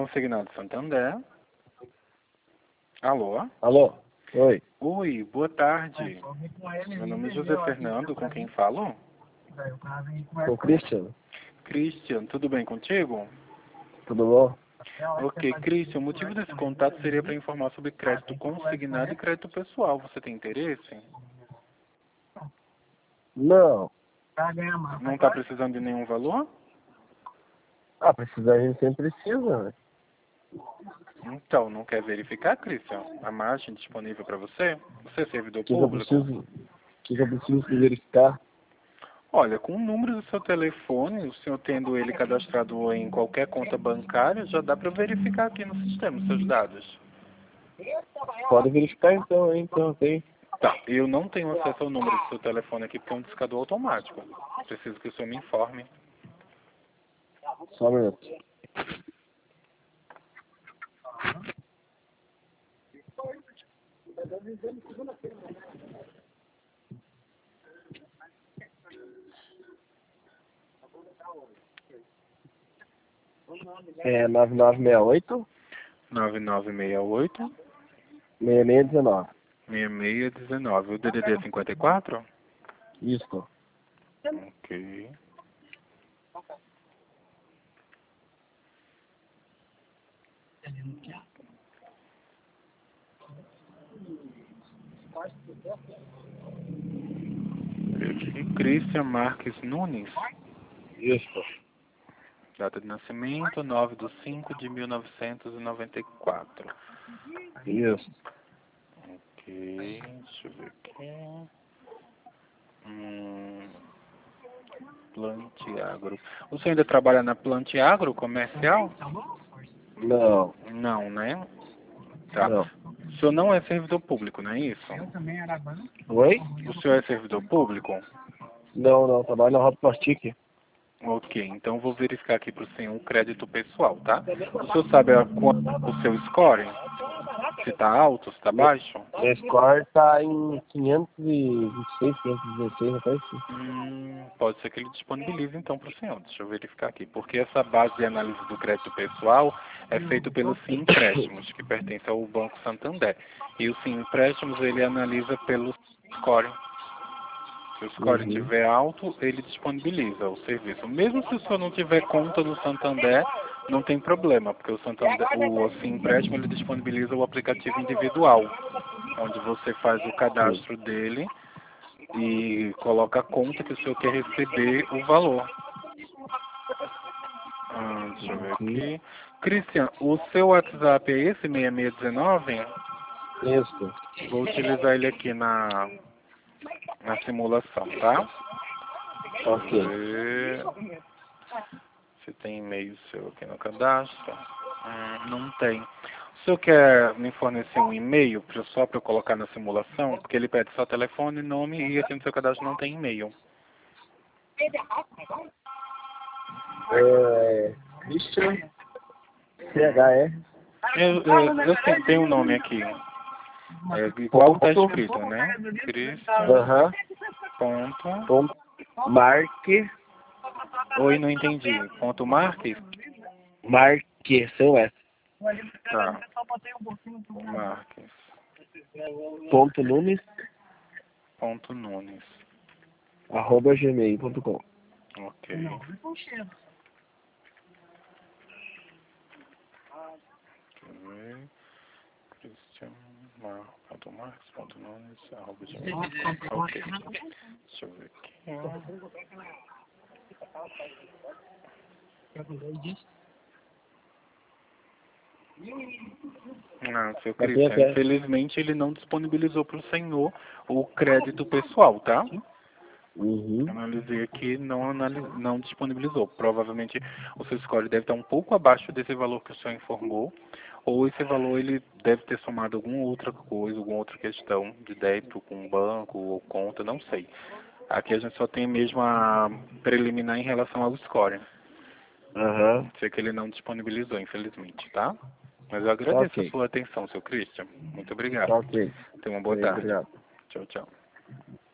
Consignado Santander. Alô? Alô? Oi. Oi, boa tarde. Meu nome é José Fernando, com quem falo? Com o Christian? Christian, tudo bem contigo? Tudo bom? Ok, Christian, o motivo desse contato seria para informar sobre crédito consignado e crédito pessoal. Você tem interesse? Não. Não está precisando de nenhum valor? Ah, precisar a gente sempre precisa, né? Então, não quer verificar, Christian? A margem disponível para você? Você é servidor O que eu público? preciso verificar? Olha, com o número do seu telefone, o senhor tendo ele cadastrado em qualquer conta bancária, já dá para verificar aqui no sistema os seus dados. Pode verificar então, tem. Tá, eu não tenho acesso ao número do seu telefone aqui porque é um discador automático. Preciso que o senhor me informe. Só um minuto. É 9968 9968 6619. 6619. O DDD é 54? Isso. Ok. Aqui, Christian Marques Nunes. Isso. Data de nascimento, 9/5/1994. Isso. Ok, deixa eu ver aqui. Plantiagro. O senhor ainda trabalha na Plantiagro comercial? Não. Não, né? Tá. Não. O senhor não é servidor público, não é isso? Oi? O senhor é servidor público? Não. Trabalho na Rota Plastic. Ok, então vou verificar aqui para o senhor o crédito pessoal, tá? O senhor sabe quanto o seu score? Se está alto, se está baixo? Meu score tá em 526, 516, até assim. Pode ser que ele disponibilize então para o senhor. Deixa eu verificar aqui. Porque essa base de análise do crédito pessoal é feita pelo Sim Empréstimos, que pertence ao Banco Santander. E o Sim Empréstimos ele analisa pelo score. Se o score estiver alto, ele disponibiliza o serviço. Mesmo se o senhor não tiver conta no Santander, não tem problema, porque o Santander, o Sim Empréstimo ele disponibiliza o aplicativo individual, onde você faz o cadastro dele e coloca a conta que o senhor quer receber o valor. Deixa eu ver aqui. Christian, o seu WhatsApp é esse, 6619? Isso. Vou utilizar ele aqui na simulação, tá? Ok. Se tem e-mail seu aqui no cadastro. Não tem. O senhor quer me fornecer um e-mail só para eu colocar na simulação? Porque ele pede só telefone, nome e aqui no seu cadastro não tem e-mail. Christian CHR. Eu tenho um nome aqui. É igual está escrito, né? Christian. Ponto. Marque. Oi, não entendi. Ponto Marques? Marque, seu S. Tá. Marques. Ponto Nunes. Ponto Nunes. @gmail.com. Ok. Christian ponto Marques ponto Nunes @gmail. Ok. Deixa eu ver aqui. Seu Christian, infelizmente ele não disponibilizou para o senhor o crédito pessoal, tá? Analisei aqui, não disponibilizou. Provavelmente o seu score deve estar um pouco abaixo desse valor que o senhor informou, ou esse valor ele deve ter somado alguma outra coisa, alguma outra questão de débito com um banco ou conta, não sei. Aqui a gente só tem mesmo a preliminar em relação ao score. Sei que ele não disponibilizou, infelizmente, tá? Mas eu agradeço a sua atenção, seu Christian. Muito obrigado. Tenha uma boa tarde. Obrigado. Tchau, tchau.